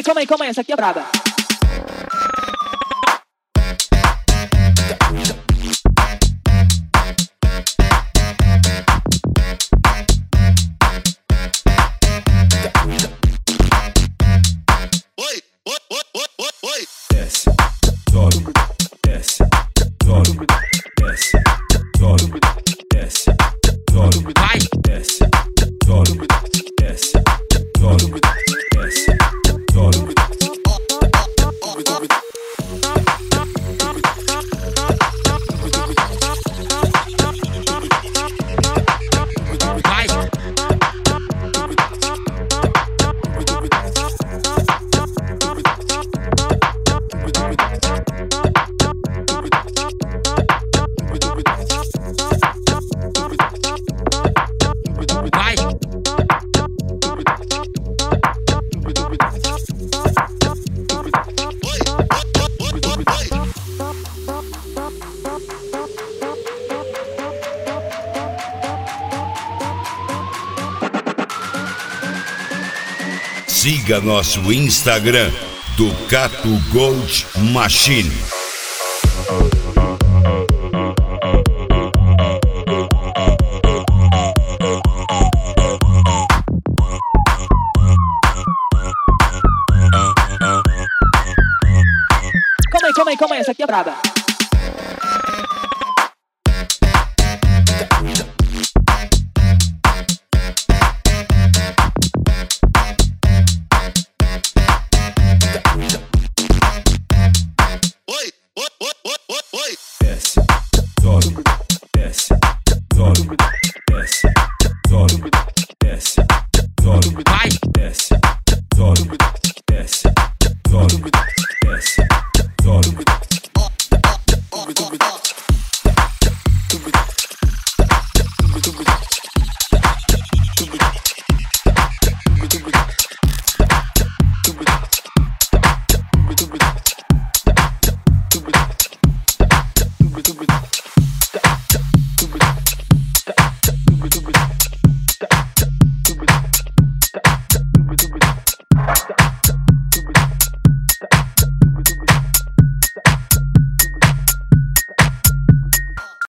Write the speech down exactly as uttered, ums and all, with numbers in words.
calma aí, calma aí, essa aqui é braba. Oi, oi, oi, oi, oi, oi. Desce, sobe, desce, sobe, desce, sobe, desce, sobe, Vai. desce, sobe, desce, sobe, desce, sobe. Vai. Vai. Oi, oi, oi, oi, oi. Siga nosso Instagram, Ducato Gold Machine. Calma aí, calma aí, calma aí, essa aqui é braba.